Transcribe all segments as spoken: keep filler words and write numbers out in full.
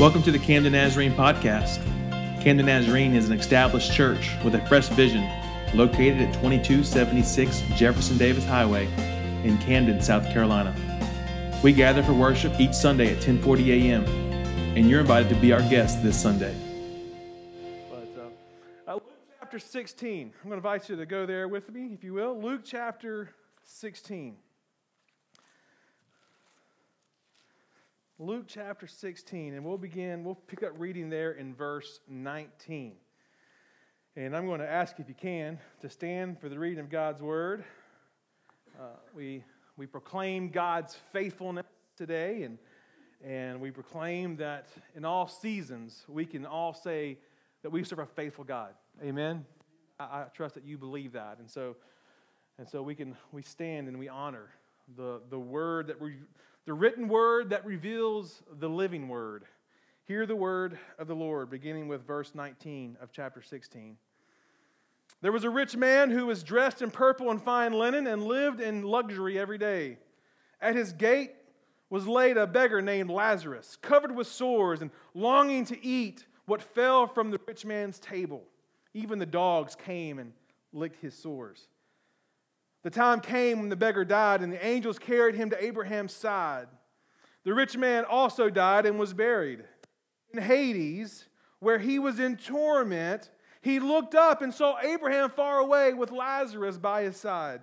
Welcome to the Camden Nazarene Podcast. Camden Nazarene is an established church with a fresh vision located at twenty-two seventy-six Jefferson Davis Highway in Camden, South Carolina. We gather for worship each Sunday at ten forty a.m., and you're invited to be our guest this Sunday. But, uh, uh, Luke chapter sixteen. I'm going to invite you to go there with me, if you will. Luke chapter sixteen. Luke chapter sixteen, and we'll begin, we'll pick up reading there in verse nineteen. And I'm going to ask, if you can, to stand for the reading of God's word. Uh, we we proclaim God's faithfulness today, and and we proclaim that in all seasons we can all say that we serve a faithful God. Amen. I, I trust that you believe that, and so and so we can we stand and we honor the the word that we. The written word that reveals the living word. Hear the word of the Lord, beginning with verse nineteen of chapter sixteen. There was a rich man who was dressed in purple and fine linen and lived in luxury every day. At his gate was laid a beggar named Lazarus, covered with sores and longing to eat what fell from the rich man's table. Even the dogs came and licked his sores. The time came when the beggar died, and the angels carried him to Abraham's side. The rich man also died and was buried. In Hades, where he was in torment, he looked up and saw Abraham far away with Lazarus by his side.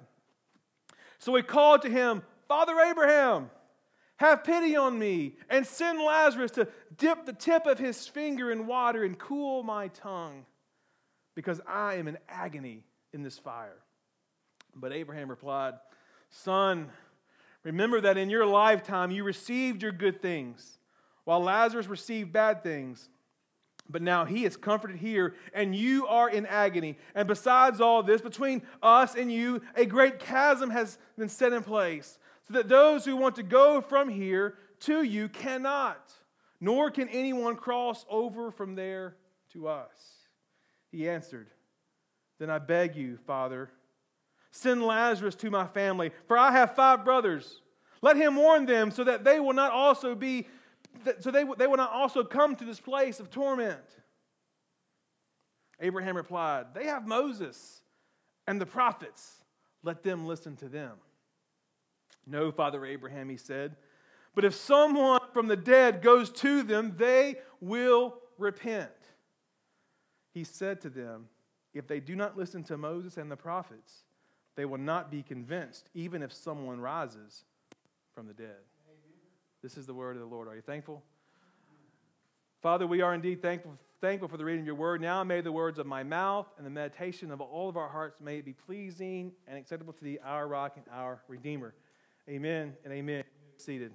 So he called to him, "Father Abraham, have pity on me, and send Lazarus to dip the tip of his finger in water and cool my tongue, because I am in agony in this fire." But Abraham replied, "Son, remember that in your lifetime you received your good things, while Lazarus received bad things. But now he is comforted here, and you are in agony. And besides all this, between us and you, a great chasm has been set in place, so that those who want to go from here to you cannot, nor can anyone cross over from there to us." He answered, "Then I beg you, Father, send Lazarus to my family, for I have five brothers. Let him warn them so that they will not also be, so they, they will not also come to this place of torment." Abraham replied, "They have Moses and the prophets. Let them listen to them." "No, Father Abraham," he said, "but if someone from the dead goes to them, they will repent." He said to them, "If they do not listen to Moses and the prophets, they will not be convinced, even if someone rises from the dead." Amen. This is the word of the Lord. Are you thankful? Father, we are indeed thankful, thankful for the reading of your word. Now may the words of my mouth and the meditation of all of our hearts may it be pleasing and acceptable to thee, our rock and our redeemer. Amen and amen. Seated.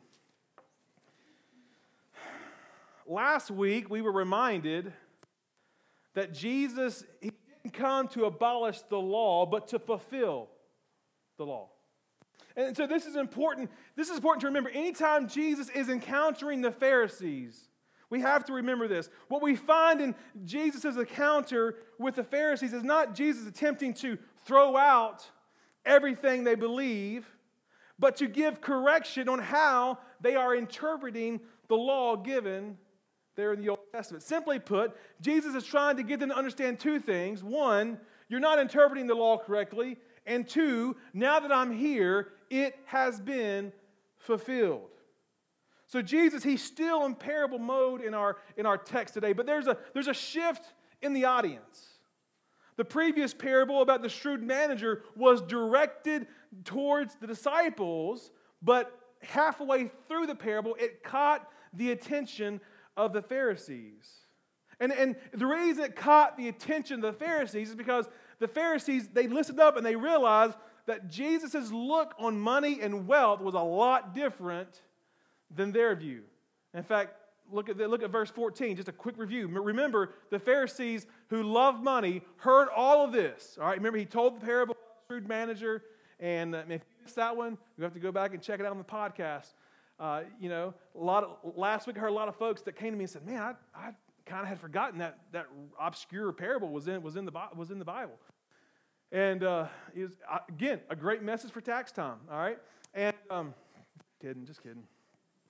Last week we were reminded that Jesus, he didn't come to abolish the law, but to fulfill the law. And so this is important. This is important to remember. Anytime Jesus is encountering the Pharisees, we have to remember this. What we find in Jesus' encounter with the Pharisees is not Jesus attempting to throw out everything they believe, but to give correction on how they are interpreting the law given there in the Old Testament. Simply put, Jesus is trying to get them to understand two things. One, you're not interpreting the law correctly. And two, now that I'm here, it has been fulfilled. So Jesus, he's still in parable mode in our, in our text today, but there's a, there's a shift in the audience. The previous parable about the shrewd manager was directed towards the disciples, but halfway through the parable, it caught the attention of the Pharisees. And, and the reason it caught the attention of the Pharisees is because the Pharisees, they listened up and they realized that Jesus' look on money and wealth was a lot different than their view. In fact, look at the, look at verse fourteen, just a quick review. Remember, the Pharisees who love money heard all of this. All right, remember he told the parable of the shrewd manager, and uh, if you missed that one, you have to go back and check it out on the podcast. Uh, you know, a lot of, last week I heard a lot of folks that came to me and said, "Man, I, I kind of had forgotten that that obscure parable was in was in the was in the Bible." And uh, it was, again, a great message for tax time. All right, and um, kidding, just kidding.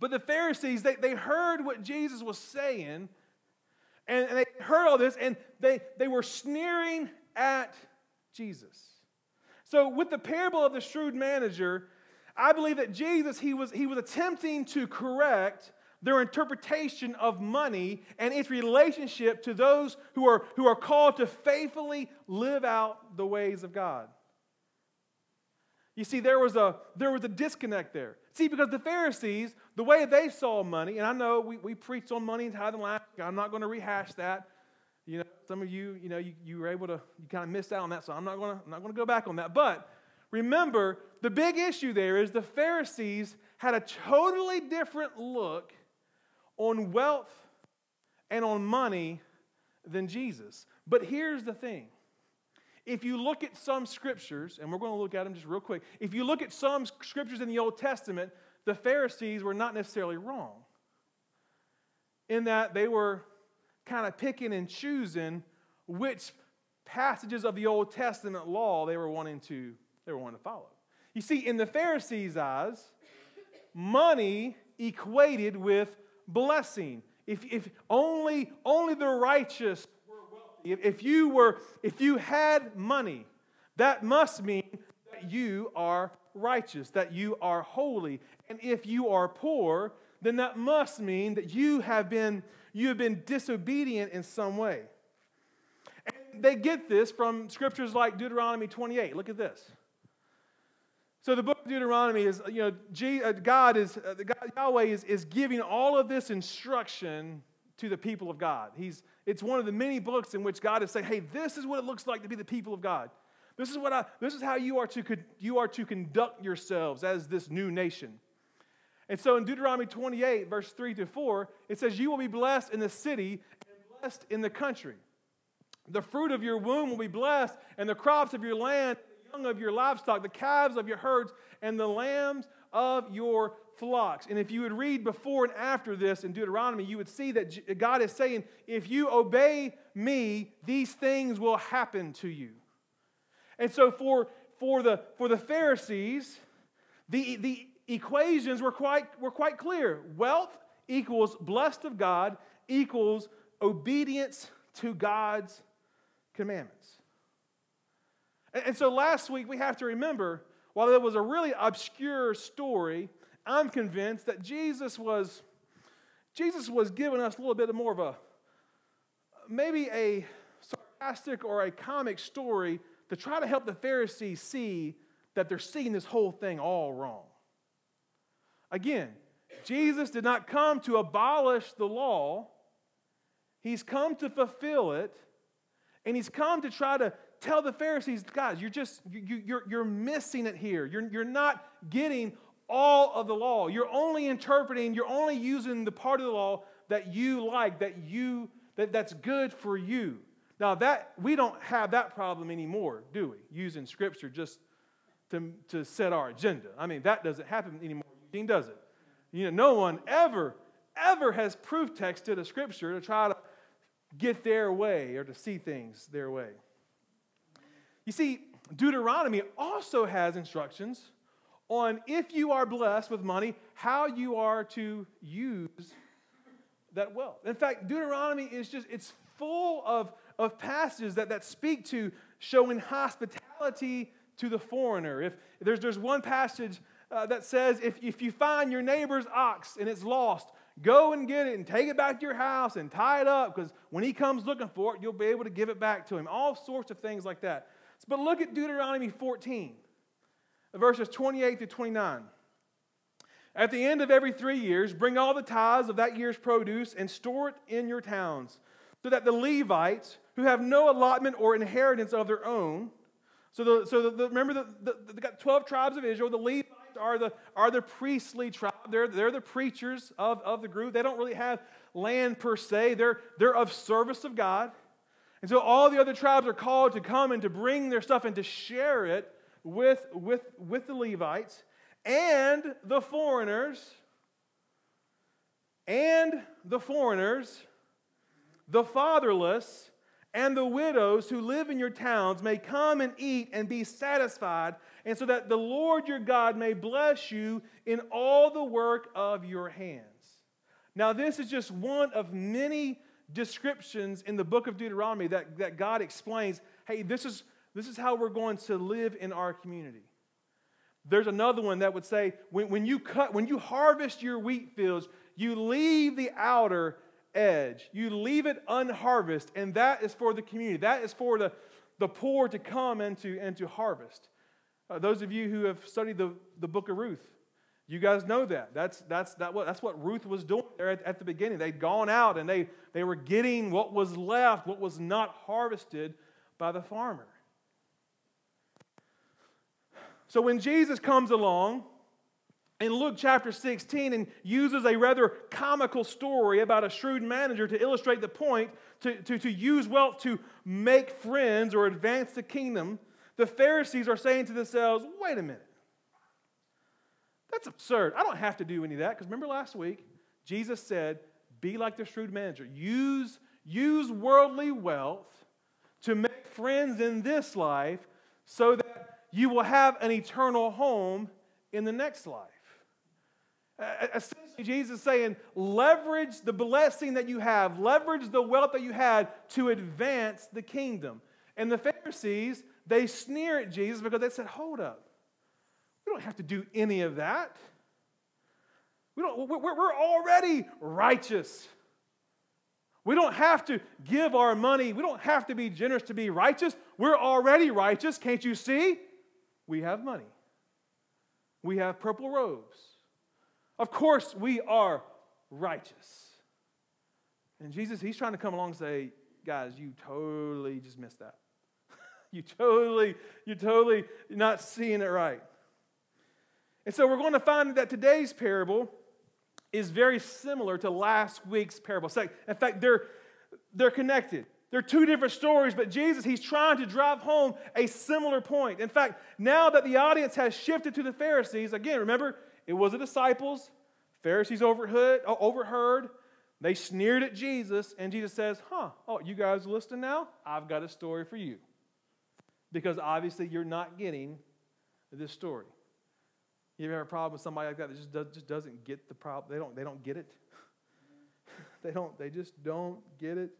But the Pharisees, they, they heard what Jesus was saying, and, and they heard all this, and they, they were sneering at Jesus. So with the parable of the shrewd manager, I believe that Jesus, he was, he was attempting to correct their interpretation of money and its relationship to those who are, who are called to faithfully live out the ways of God. You see, there was a there was a disconnect there. See, because the Pharisees, the way they saw money, and I know we, we preached on money and tithing last week. I'm not going to rehash that. You know, some of you, you know, you, you were able to, you kind of missed out on that, so I'm not going to I'm not going to go back on that. But remember, the big issue there is the Pharisees had a totally different look on wealth and on money than Jesus. But here's the thing. If you look at some scriptures, and we're going to look at them just real quick. If you look at some scriptures in the Old Testament, the Pharisees were not necessarily wrong in that they were kind of picking and choosing which passages of the Old Testament law they were wanting to, they were wanting to follow. You see, in the Pharisees' eyes, money equated with blessing. If, if only, only the righteous were wealthy. If, if you were, if you had money, that must mean that you are righteous, that you are holy. And if you are poor, then that must mean that you have been, you have been disobedient in some way. And they get this from scriptures like Deuteronomy twenty-eight. Look at this. So the book of Deuteronomy is, you know, G, uh, God is, uh, God, Yahweh is, is giving all of this instruction to the people of God. He's, it's one of the many books in which God is saying, hey, this is what it looks like to be the people of God. This is what I, this is how you are to, you are to conduct yourselves as this new nation. And so in Deuteronomy twenty-eight, verse three to four, it says, you will be blessed in the city and blessed in the country. The fruit of your womb will be blessed, and the crops of your land, of your livestock, the calves of your herds, and the lambs of your flocks. And if you would read before and after this in Deuteronomy, you would see that God is saying, if you obey me, these things will happen to you. And so for, for, the, for the Pharisees, the, the equations were quite, were quite clear. Wealth equals blessed of God equals obedience to God's commandments. And so last week, we have to remember, while it was a really obscure story, I'm convinced that Jesus was, Jesus was giving us a little bit more of a, maybe a sarcastic or a comic story to try to help the Pharisees see that they're seeing this whole thing all wrong. Again, Jesus did not come to abolish the law. He's come to fulfill it, and he's come to try to tell the Pharisees, guys, you're just, you, you're, you're missing it here. You're, you're not getting all of the law. You're only interpreting, you're only using the part of the law that you like, that you, that, that's good for you. Now that, we don't have that problem anymore, do we? Using Scripture just to, to set our agenda. I mean, that doesn't happen anymore. Eugene does it. You know, no one ever, ever has proof texted a Scripture to try to get their way or to see things their way. You see, Deuteronomy also has instructions on if you are blessed with money, how you are to use that wealth. In fact, Deuteronomy is just, it's full of, of passages that, that speak to showing hospitality to the foreigner. If there's, there's one passage uh, that says, if, if you find your neighbor's ox and it's lost, go and get it and take it back to your house and tie it up, because when he comes looking for it, you'll be able to give it back to him. All sorts of things like that. But look at Deuteronomy fourteen, verses twenty-eight to twenty-nine. At the end of every three years, bring all the tithes of that year's produce and store it in your towns, so that the Levites, who have no allotment or inheritance of their own, so the, so the, the, remember the, the, they got twelve tribes of Israel. The Levites are the are the priestly tribe. They're they're the preachers of, of the group. They don't really have land per se. They're they're of service of God. And so all the other tribes are called to come and to bring their stuff and to share it with, with, with the Levites and the foreigners, and the foreigners, the fatherless, and the widows who live in your towns may come and eat and be satisfied, and so that the Lord your God may bless you in all the work of your hands. Now, this is just one of many descriptions in the book of Deuteronomy that, that God explains, hey, this is, this is how we're going to live in our community. There's another one that would say, when, when you cut, when you harvest your wheat fields, you leave the outer edge. You leave it unharvested, and that is for the community. That is for the, the poor to come and to, and to harvest. Uh, those of you who have studied the, the book of Ruth, you guys know that. That's, that's, that, what, that's what Ruth was doing there at, at the beginning. They'd gone out, and they, they were getting what was left, what was not harvested by the farmer. So when Jesus comes along in Luke chapter sixteen and uses a rather comical story about a shrewd manager to illustrate the point, to, to, to use wealth to make friends or advance the kingdom, the Pharisees are saying to themselves, wait a minute. That's absurd. I don't have to do any of that. Because remember last week, Jesus said, be like the shrewd manager. Use, use worldly wealth to make friends in this life so that you will have an eternal home in the next life. Essentially, Jesus is saying, leverage the blessing that you have, leverage the wealth that you had to advance the kingdom. And the Pharisees, they sneer at Jesus because they said, hold up. We don't have to do any of that. We don't, we're, we're already righteous. We don't have to give our money. We don't have to be generous to be righteous. We're already righteous. Can't you see? We have money. We have purple robes. Of course, we are righteous. And Jesus, he's trying to come along and say, guys, you totally just missed that. you totally, you're totally not seeing it right. And so we're going to find that today's parable is very similar to last week's parable. In fact, they're, they're connected. They're two different stories, but Jesus, he's trying to drive home a similar point. In fact, now that the audience has shifted to the Pharisees, again, remember, it was the disciples. Pharisees overheard, overheard. They sneered at Jesus, and Jesus says, huh, oh, you guys listening now? I've got a story for you. Because obviously you're not getting this story. You ever have a problem with somebody like that that just, does, just doesn't get the problem? They don't, they don't get it. they don't, they just don't get it.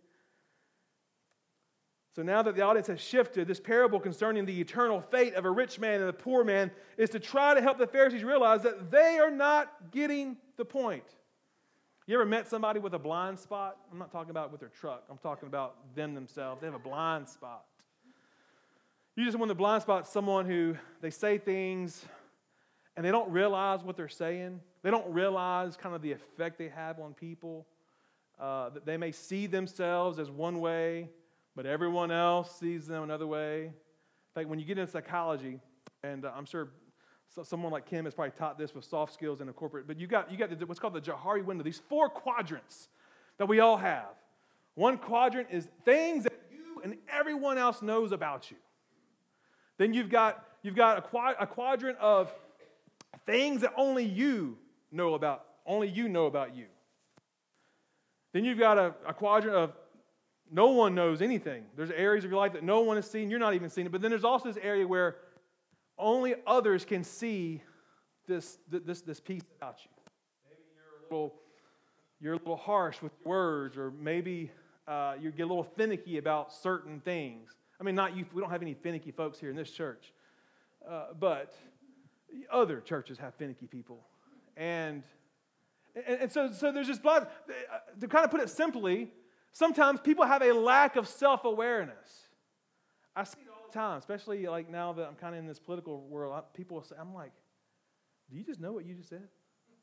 So now that the audience has shifted, this parable concerning the eternal fate of a rich man and a poor man is to try to help the Pharisees realize that they are not getting the point. You ever met somebody with a blind spot? I'm not talking about with their truck. I'm talking about them themselves. They have a blind spot. You just want the blind spot someone who they say things and they don't realize what they're saying. They don't realize kind of the effect they have on people. Uh, that they may see themselves as one way, but everyone else sees them another way. In fact, when you get into psychology, and uh, I'm sure someone like Kim has probably taught this with soft skills in a corporate, but you got you got what's called the Johari window, these four quadrants that we all have. One quadrant is things that you and everyone else knows about you. Then you've got you've got a, quad, a quadrant of things that only you know about, only you know about you. Then you've got a, a quadrant of no one knows anything. There's areas of your life that no one has seen. You're not even seeing it. But then there's also this area where only others can see this, this, this piece about you. Maybe you're a little, you're a little harsh with words, or maybe uh, you get a little finicky about certain things. I mean, not you. We don't have any finicky folks here in this church. Uh, but other churches have finicky people. And, and, and so, so there's just, to kind of put it simply, sometimes people have a lack of self-awareness. I see it all the time, especially like now that I'm kind of in this political world. People will say, I'm like, do you just know what you just said?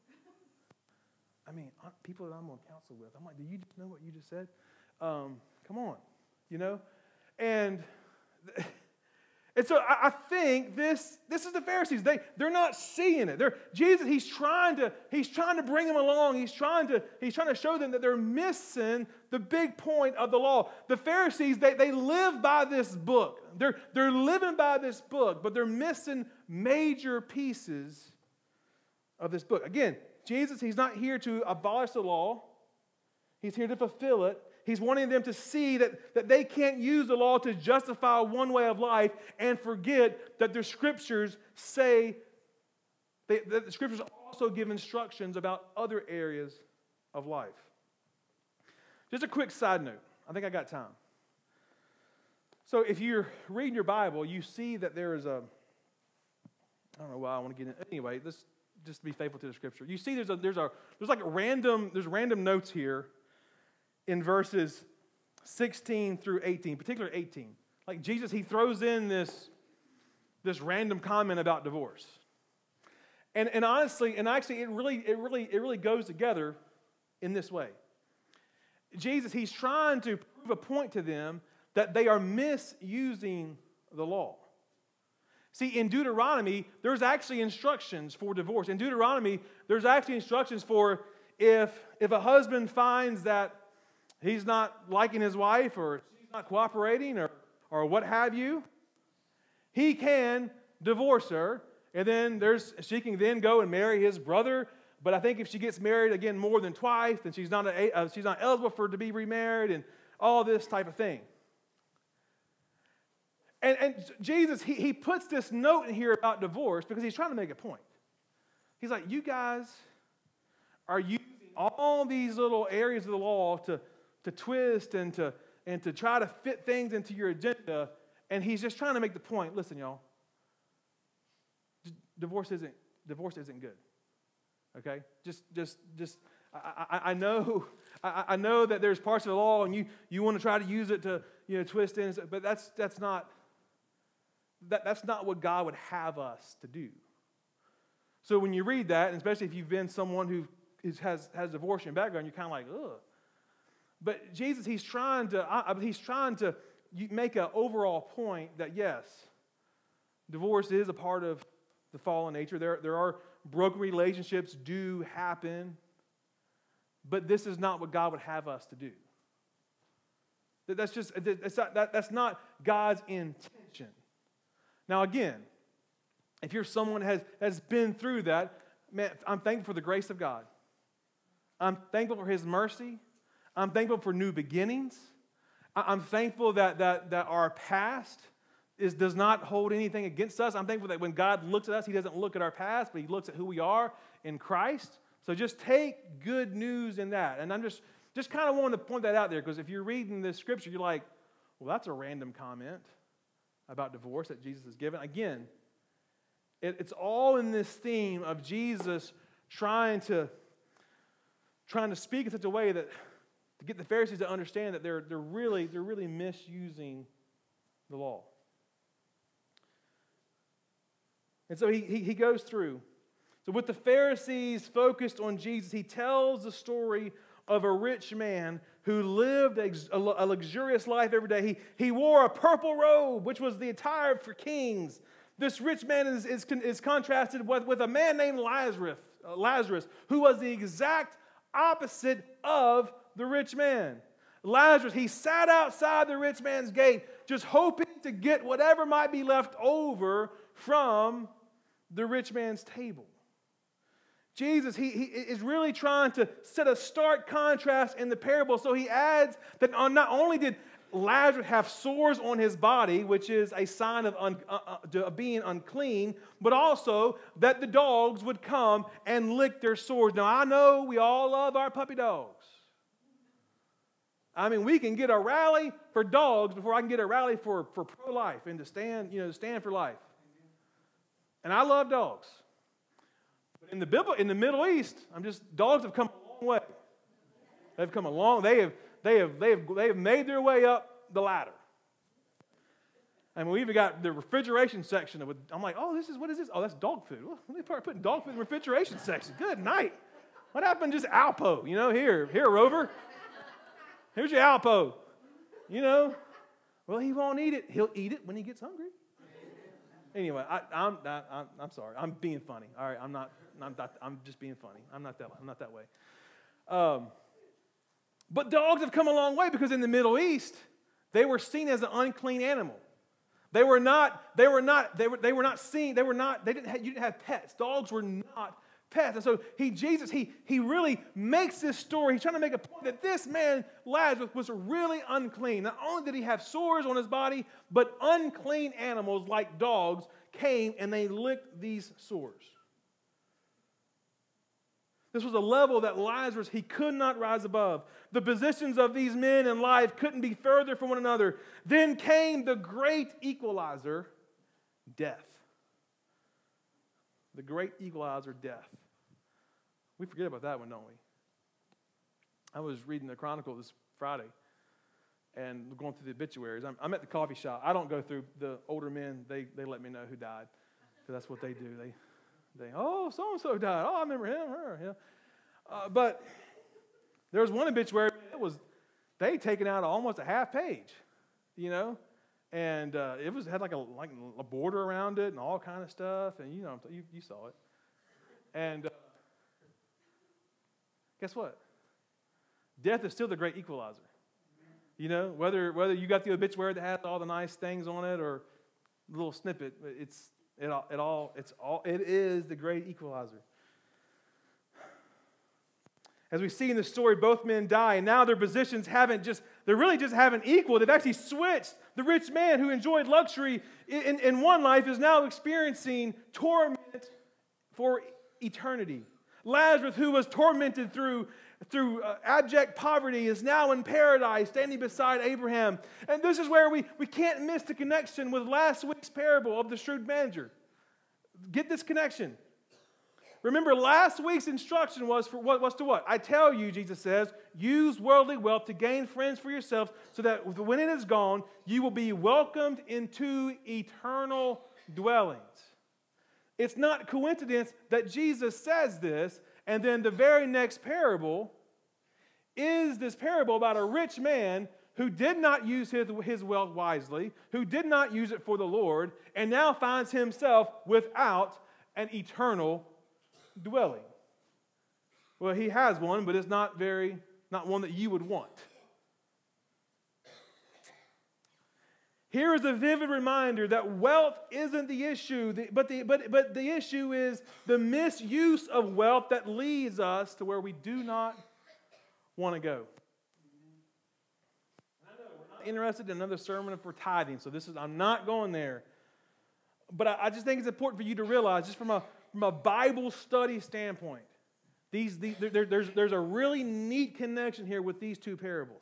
I mean, people that I'm on council with, I'm like, do you just know what you just said? Um, come on, you know? And and so I, I think this this is the Pharisees. They they're not seeing it. They're Jesus. He's trying to he's trying to bring them along. He's trying to he's trying to show them that they're missing the big point of the law. The Pharisees they they live by this book. They're they're living by this book, but they're missing major pieces of this book. Again, Jesus, he's not here to abolish the law. He's here to fulfill it. he's wanting them to see that, that they can't use the law to justify one way of life and forget that the Scriptures say, they, that the Scriptures also give instructions about other areas of life. Just a quick side note. I think I got time. So if you're reading your Bible, you see that there is a, I don't know why I want to get in. Anyway, let's just be faithful to the Scripture. You see there's a, there's a, there's like a random, there's random notes here in verses sixteen through eighteen, particularly eighteen. Like Jesus, he throws in this, this random comment about divorce. And, and honestly, and actually it really, it really, it really goes together in this way. Jesus, he's trying to prove a point to them that they are misusing the law. See, in Deuteronomy, there's actually instructions for divorce. In Deuteronomy, there's actually instructions for if, if a husband finds that he's not liking his wife or she's not cooperating or, or what have you, he can divorce her, and then there's she can then go and marry his brother. But I think if she gets married again more than twice, then she's not a, uh, she's not eligible for to be remarried and all this type of thing. And, and Jesus, he, he puts this note in here about divorce because he's trying to make a point. He's like, you guys are using all these little areas of the law to, to twist and to, and to try to fit things into your agenda. And he's just trying to make the point, listen, y'all, divorce isn't, divorce isn't good. Okay, just, just, just. I, I, I know, I, I know that there's parts of the law, and you, you want to try to use it to, you know, twist in, but that's that's not. That that's not what God would have us to do. So when you read that, and especially if you've been someone who is, has has divorce in your background, you're kind of like, ugh. But Jesus, he's trying to, I, he's trying to make an overall point that yes, divorce is a part of the fallen nature. There, there are broken relationships do happen, but this is not what God would have us to do. That's just that's not, that, that's not God's intention. Now again, if you're someone has has been through that, man, I'm thankful for the grace of God. I'm thankful for His mercy. I'm thankful for new beginnings. I'm thankful that that that our past is does not hold anything against us. I'm thankful that when God looks at us, He doesn't look at our past, but He looks at who we are in Christ. So just take good news in that. And I'm just, just kind of wanting to point that out there, because if you're reading this scripture, you're like, well, that's a random comment about divorce that Jesus has given. Again, it, it's all in this theme of Jesus trying to, trying to speak in such a way that to get the Pharisees to understand that they're, they're, really, they're really misusing the law. And so he, he, he goes through. So with the Pharisees focused on Jesus, he tells the story of a rich man who lived a, a luxurious life every day. He, he wore a purple robe, which was the attire for kings. This rich man is, is, is contrasted with, with a man named Lazarus, uh, Lazarus, who was the exact opposite of the rich man. Lazarus, he sat outside the rich man's gate, just hoping to get whatever might be left over from the rich man's table. Jesus, he, he is really trying to set a stark contrast in the parable. So he adds that not only did Lazarus have sores on his body, which is a sign of un, uh, uh, being unclean, but also that the dogs would come and lick their sores. Now, I know we all love our puppy dogs. I mean, we can get a rally for dogs before I can get a rally for, for pro-life and to stand, you know, to stand for life. And I love dogs. But in the Bible, in the Middle East, I'm just dogs have come a long way. They've come a long. They have they have they have they have made their way up the ladder. And we even got the refrigeration section. Of, I'm like, oh, this is what is this? Oh, that's dog food. Well, they start putting dog food in the refrigeration section. Good night. What happened? Just Alpo, you know? Here, here, Rover. Here's your Alpo. You know. Well, he won't eat it. He'll eat it when he gets hungry. Anyway, I, I'm, I, I'm I'm sorry. I'm being funny. All right, I'm not. I'm not. I'm just being funny. I'm not that. I'm not that way. Um, but dogs have come a long way because in the Middle East, they were seen as an unclean animal. They were not. They were not. They were. They were not seen. They were not. They didn't. Have, you didn't have pets. Dogs were not pets. And so he, Jesus, he, he really makes this story. He's trying to make a point that this man, Lazarus, was really unclean. Not only did he have sores on his body, but unclean animals like dogs came and they licked these sores. This was a level that Lazarus, he could not rise above. The positions of these men in life couldn't be further from one another. Then came the great equalizer, death. The great equalizer, death. We forget about that one, don't we? I was reading the Chronicle this Friday and going through the obituaries. I'm, I'm at the coffee shop. I don't go through the older men. They they let me know who died because that's what they do. They They, oh, so-and-so died. Oh, I remember him, her, yeah. Uh, but there was one obituary that was, they had taken out almost a half page, you know, and uh, it was had like a like a border around it and all kind of stuff, and you know, you, you saw it. And uh, guess what? Death is still the great equalizer. You know, whether whether you got the obituary that has all the nice things on it or a little snippet, it's It all, it all, it's all, it is the great equalizer. As we see in the story, both men die, and now their positions haven't just, they really just haven't equaled. They've actually switched. The rich man who enjoyed luxury in, in one life is now experiencing torment for eternity. Lazarus, who was tormented through through uh, abject poverty, is now in paradise, standing beside Abraham. And this is where we, we can't miss the connection with last week's parable of the shrewd manager. Get this connection. Remember, last week's instruction was for what was to what? I tell you, Jesus says, use worldly wealth to gain friends for yourselves, so that when it is gone, you will be welcomed into eternal dwellings. It's not coincidence that Jesus says this, and then the very next parable is this parable about a rich man who did not use his, his wealth wisely, who did not use it for the Lord, and now finds himself without an eternal dwelling. Well, he has one, but it's not very, not one that you would want. Here is a vivid reminder that wealth isn't the issue, but the, but, but the issue is the misuse of wealth that leads us to where we do not want to go. I know we're not interested in another sermon for tithing, so this is I'm not going there. But I, I just think it's important for you to realize, just from a from a Bible study standpoint, these, these there, there's there's a really neat connection here with these two parables.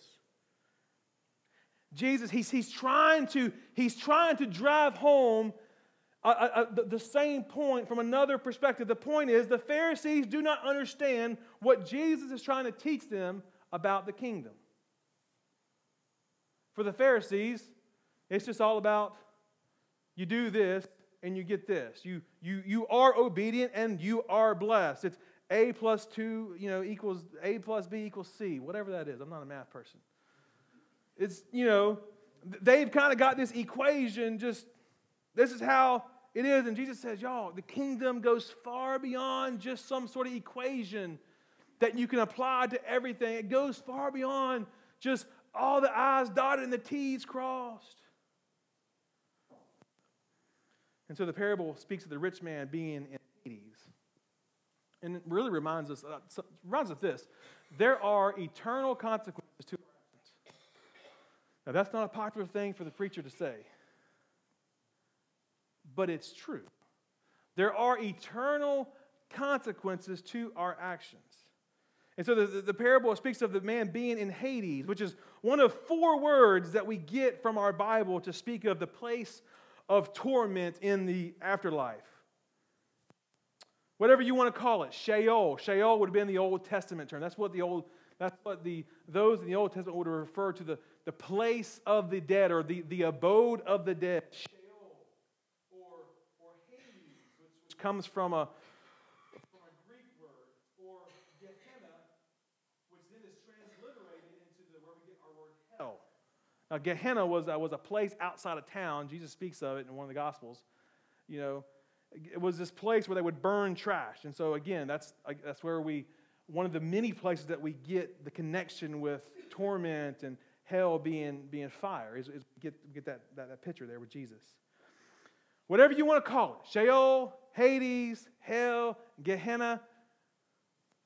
Jesus, he's, he's, trying to, he's trying to drive home uh, uh, the, the same point from another perspective. The point is, the Pharisees do not understand what Jesus is trying to teach them about the kingdom. For the Pharisees, it's just all about you do this and you get this. You, you, you are obedient and you are blessed. It's A plus two, you know, equals A plus B equals C, whatever that is. I'm not a math person. It's, you know, they've kind of got this equation, just, this is how it is. And Jesus says, y'all, the kingdom goes far beyond just some sort of equation that you can apply to everything. It goes far beyond just all the I's dotted and the T's crossed. And so the parable speaks of the rich man being in Hades. And it really reminds us, uh, reminds us of this. There are eternal consequences to our actions. Now, that's not a popular thing for the preacher to say, but it's true. There are eternal consequences to our actions. And so the, the, the parable speaks of the man being in Hades, which is one of four words that we get from our Bible to speak of the place of torment in the afterlife. Whatever you want to call it, Sheol. Sheol would have been the Old Testament term. That's what the old, that's what the those in the Old Testament would refer to the, the place of the dead, or the, the abode of the dead. Sheol, or, or Hades, which comes from a, from a Greek word, or Gehenna, which then is transliterated into the, where we get our word hell. Now, Gehenna was, uh, was a place outside of town. Jesus speaks of it in one of the Gospels. You know, it was this place where they would burn trash. And so, again, that's that's where we, one of the many places that we get the connection with torment and hell being, being fire, is, is get, get that, that, that picture there with Jesus. Whatever you want to call it, Sheol, Hades, hell, Gehenna,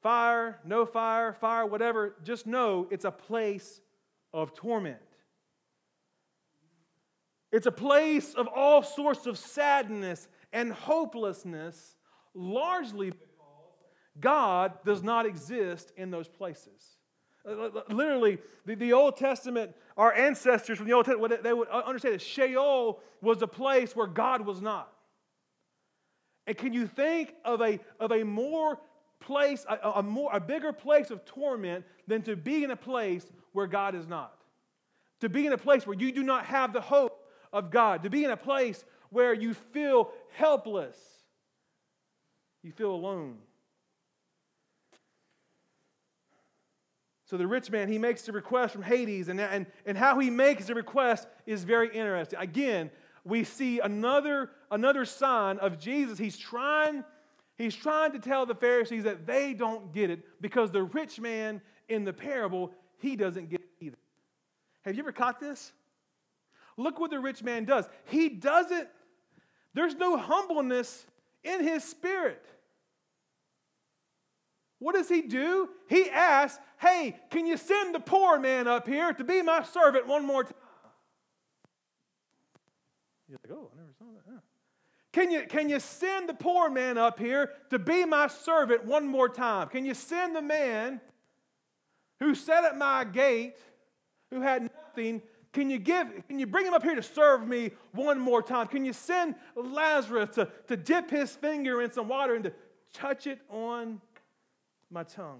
fire, no fire, fire, whatever, just know it's a place of torment. It's a place of all sorts of sadness and hopelessness, largely because God does not exist in those places. Literally, the, the Old Testament, our ancestors from the Old Testament, they would understand that Sheol was a place where God was not. And can you think of a, of a more place, a, a more a bigger place of torment than to be in a place where God is not? To be in a place where you do not have the hope of God. To be in a place where you feel helpless. You feel alone. So the rich man, he makes the request from Hades, and, and, and how he makes the request is very interesting. Again, we see another, another sign of Jesus. He's trying, he's trying to tell the Pharisees that they don't get it because the rich man in the parable, he doesn't get it either. Have you ever caught this? Look what the rich man does. He doesn't, there's no humbleness in his spirit. What does he do? He asks, hey, can you send the poor man up here to be my servant one more time? You're like, oh, I never saw that. Huh. Can you, can you send the poor man up here to be my servant one more time? Can you send the man who sat at my gate, who had nothing, can you give, can you bring him up here to serve me one more time? Can you send Lazarus to, to dip his finger in some water and to touch it on my tongue?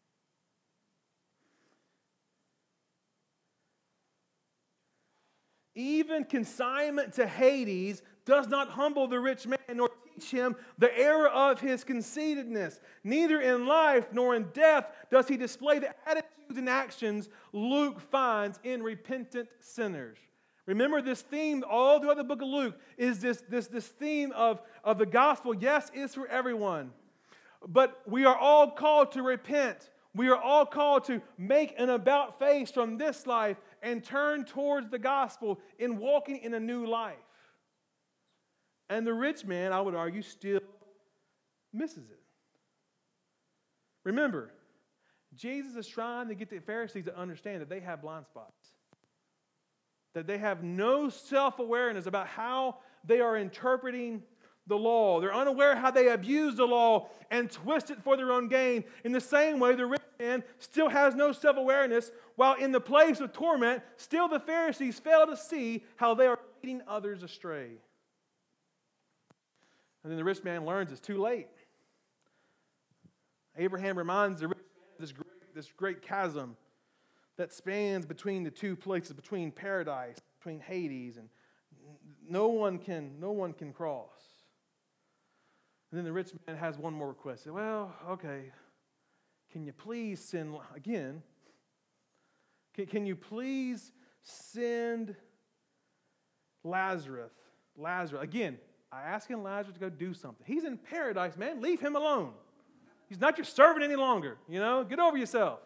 Even consignment to Hades does not humble the rich man nor teach him the error of his conceitedness. Neither in life nor in death does he display the attitudes and actions Luke finds in repentant sinners. Remember this theme all throughout the book of Luke is this, this, this theme of, of the gospel. Yes, it's for everyone. But we are all called to repent. We are all called to make an about face from this life and turn towards the gospel in walking in a new life. And the rich man, I would argue, still misses it. Remember, Jesus is trying to get the Pharisees to understand that they have blind spots. That they have no self-awareness about how they are interpreting the law. They're unaware how they abuse the law and twist it for their own gain. In the same way, the rich man still has no self-awareness, while in the place of torment, still the Pharisees fail to see how they are leading others astray. And then the rich man learns it's too late. Abraham reminds the rich man of this great, this great chasm that spans between the two places, between paradise, between Hades, and no one can, no one can cross. And then the rich man has one more request. He said, well, okay, can you please send, again, can, can you please send Lazarus, Lazarus, again, I asking Lazarus to go do something. He's in paradise, man. Leave him alone. He's not your servant any longer. You know, get over yourself.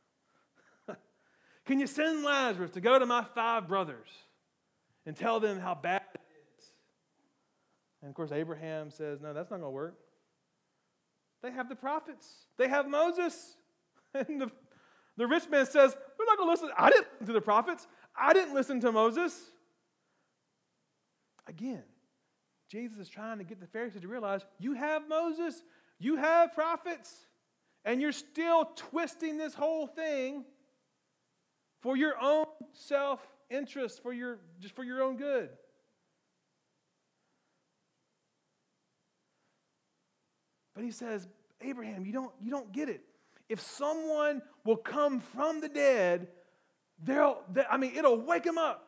Can you send Lazarus to go to my five brothers and tell them how bad it is? And of course, Abraham says, no, that's not going to work. They have the prophets. They have Moses. And the, the rich man says, we're not going to listen. I didn't listen to the prophets. I didn't listen to Moses. Again, Jesus is trying to get the Pharisees to realize you have Moses, you have prophets, and you're still twisting this whole thing for your own self-interest, for your just for your own good. But he says, Abraham, you don't, you don't get it. If someone will come from the dead, they'll, they, I mean, it'll wake them up.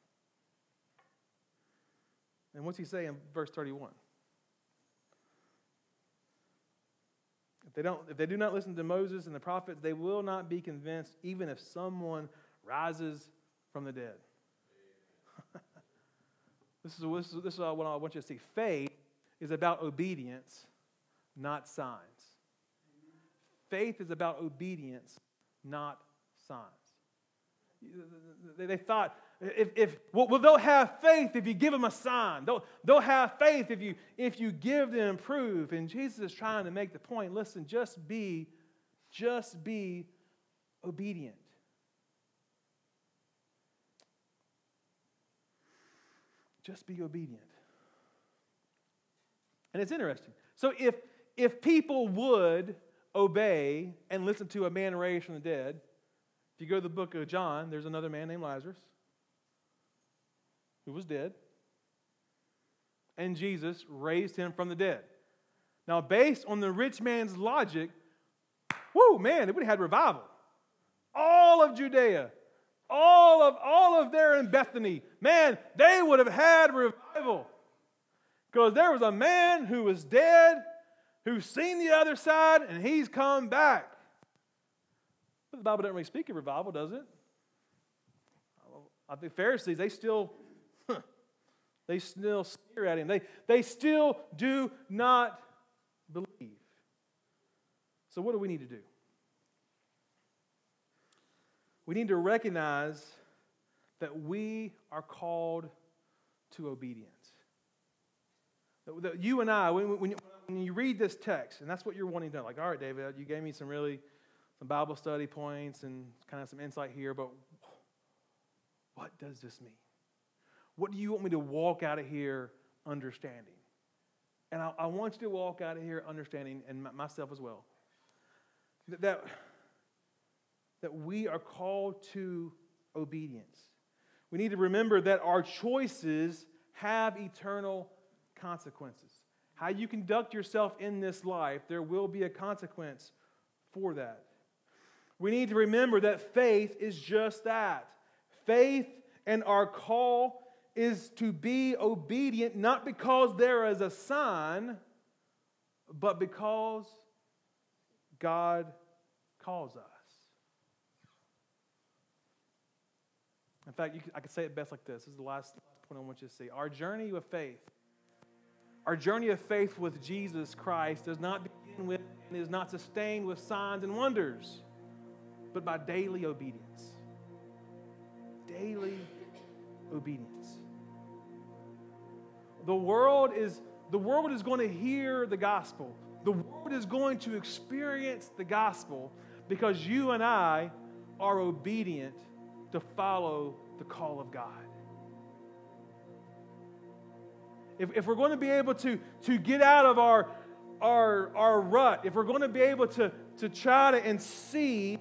And what's he say in verse thirty-one? If they don't, if they do not listen to Moses and the prophets, they will not be convinced, even if someone rises from the dead. this is this is, this is what I want you to see. Faith is about obedience, not signs. Faith is about obedience, not signs. They, they thought, if, if well, well, they'll have faith if you give them a sign. They'll, they'll have faith if you, if you give them proof. And Jesus is trying to make the point, listen, just be Just be obedient. Just be obedient. And it's interesting. So if, if people would obey and listen to a man raised from the dead, if you go to the book of John, there's another man named Lazarus who was dead. And Jesus raised him from the dead. Now, based on the rich man's logic, whoo, man, it would have had revival. All of Judea, all of all of there in Bethany, man, they would have had revival. Because there was a man who was dead, who's seen the other side, and he's come back. But the Bible doesn't really speak of revival, does it? I think Pharisees, they still, they still sneer at him. They, they still do not believe. So what do we need to do? We need to recognize that we are called to obedience. That you and I, when, when, when you read this text, and that's what you're wanting to know, like, all right, David, you gave me some really, some Bible study points and kind of some insight here, but what does this mean? What do you want me to walk out of here understanding? And I, I want you to walk out of here understanding, and myself as well, that, that, that we are called to obedience. We need to remember that our choices have eternal consequences. How you conduct yourself in this life, there will be a consequence for that. We need to remember that faith is just that. Faith and our call is to be obedient, not because there is a sign, but because God calls us. In fact, you could, I could say it best like this. This is the last point I want you to see. Our journey with faith, our journey of faith with Jesus Christ does not begin with and is not sustained with signs and wonders, but by daily obedience. Daily obedience. The world is, the world is going to hear the gospel. The world is going to experience the gospel because you and I are obedient to follow the call of God. If, if we're going to be able to, to get out of our, our, our rut, if we're going to be able to, to try to and see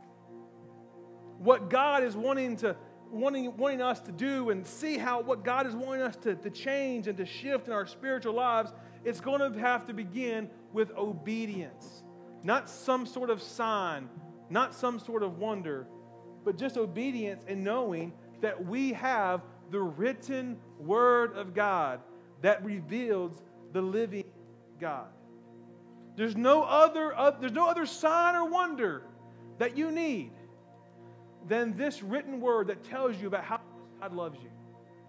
what God is wanting to wanting, wanting us to do and see how what God is wanting us to, to change and to shift in our spiritual lives, it's going to have to begin with obedience. Not some sort of sign, not some sort of wonder, but just obedience and knowing that we have the written Word of God that reveals the living God. There's no other, uh, there's no other sign or wonder that you need than this written Word that tells you about how God loves you.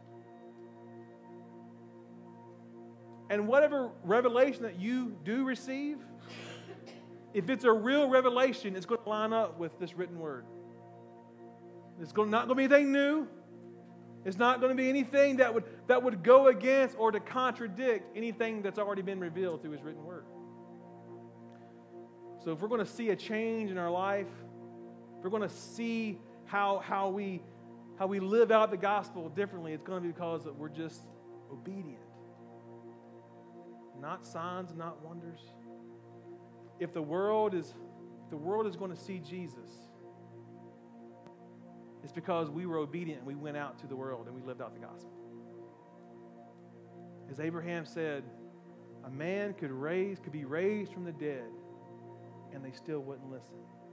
And whatever revelation that you do receive, if it's a real revelation, it's going to line up with this written Word. It's not going to be anything new. It's not going to be anything that would, that would go against or to contradict anything that's already been revealed through His written Word. So if we're going to see a change in our life, if we're going to see how, how, we, how we live out the gospel differently, it's going to be because that we're just obedient. Not signs, not wonders. If the world is, if the world is going to see Jesus, it's because we were obedient and we went out to the world and we lived out the gospel. As Abraham said, a man could raise, could be raised from the dead and they still wouldn't listen.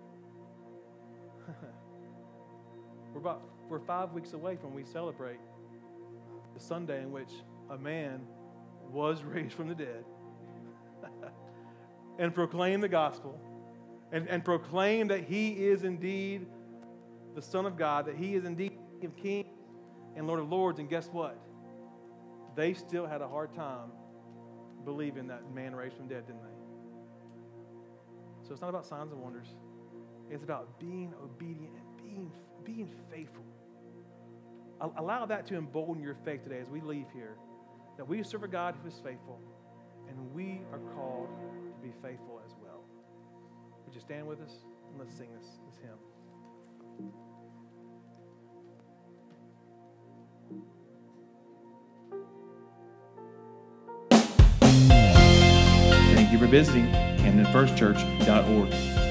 we're about we're five weeks away from when we celebrate the Sunday in which a man was raised from the dead and proclaim the gospel and, and proclaim that He is indeed the Son of God, that He is indeed King of Kings and Lord of Lords. And guess what? They still had a hard time believing that man raised from the dead, didn't they? So it's not about signs and wonders. It's about being obedient and being, being faithful. Allow that to embolden your faith today as we leave here, that we serve a God who is faithful, and we are called to be faithful as well. Would you would you stand with us? And let's sing this, this hymn. Thank you for visiting Camden First Church dot org.